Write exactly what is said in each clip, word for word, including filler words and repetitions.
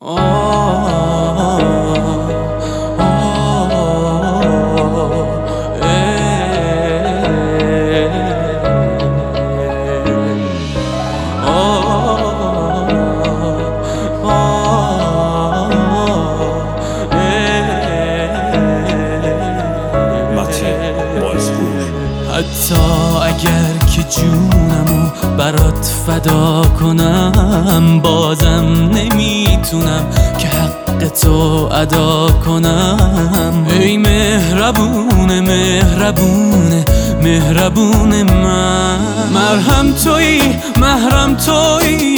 حتی اگر که جونمو برات فدا کنم، بازم نمیتونم که حق تو ادا کنم. ای مهربون مهربون مهربون من، مرهم تویی محرم تویی.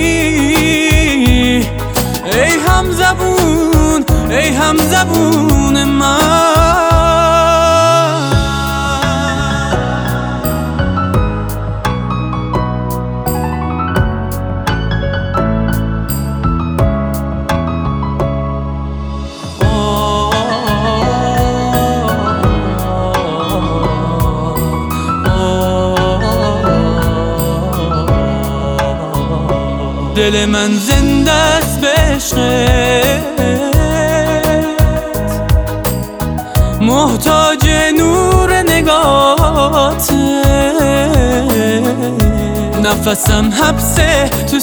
ای همزبون ای همزبون من، دل من زنده است به عشقت، محتاج نور نگاهت. نفسم حبسه تو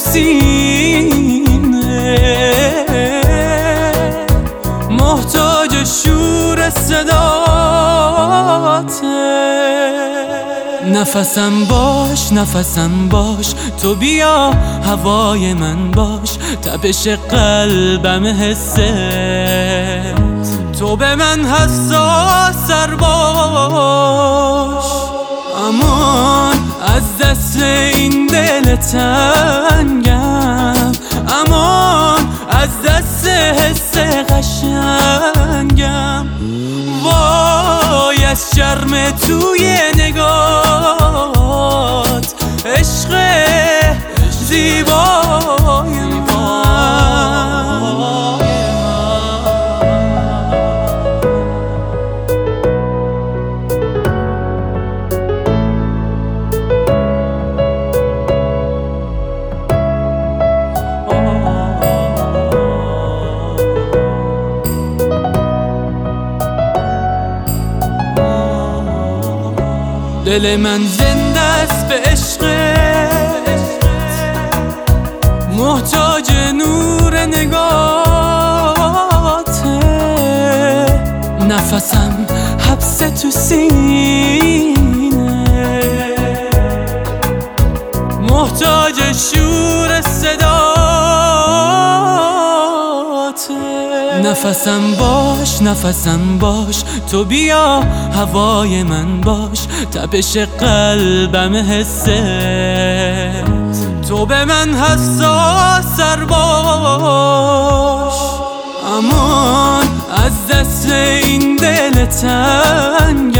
سینه، محتاج شور صدات. نفسم باش نفسم باش، تو بیا هوای من باش، تپش قلبم حست. تو به من حساس‌تر باش، امان از دست این دل تنگم، امان از دست حس قشنگم. وای از شرم توی نگات، عشق زیبای من. دل من زنده است به عشقت، محتاج نور نگاهت. نفسم حبس تو سینه، محتاج شور صدات. نفسم باش نفسم باش، تو بیا هوای من باش، تپش قلبم حست. تو به من حساس‌تر باش، امان از دست این دل تنگ.